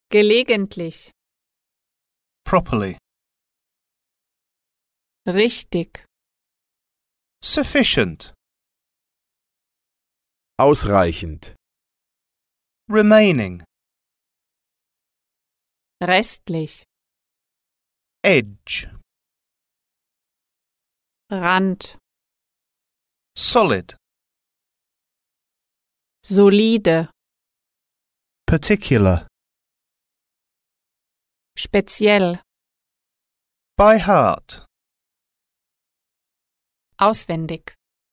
Gelegentlich. properly, Richtig. sufficient, Ausreichend. remaining, Restlich. edge, Rand. solid, Solide. particular, Speziell. by heart, Auswendig.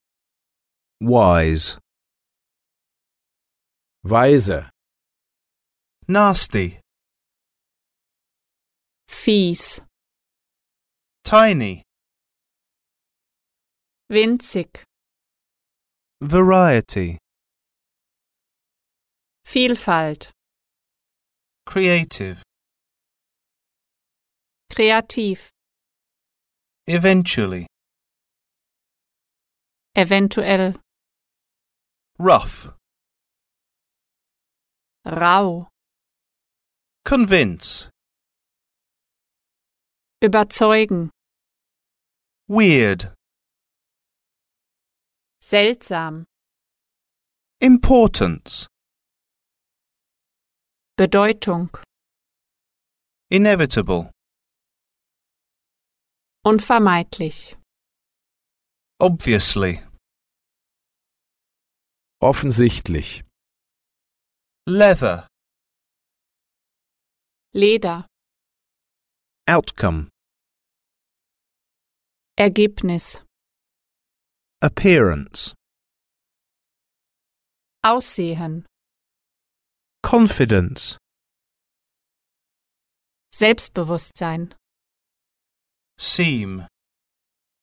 wise, Weise. nasty, Fies. tiny, Winzig. variety, Vielfalt. creative, Kreativ. eventually, Eventuell. rough, Rau. convince, Überzeugen. weird, Seltsam. importance, Bedeutung. inevitable, Unvermeidlich. obviously, Offensichtlich. leather, Leder. outcome, Ergebnis. appearance, Aussehen. confidence, Selbstbewusstsein. seem,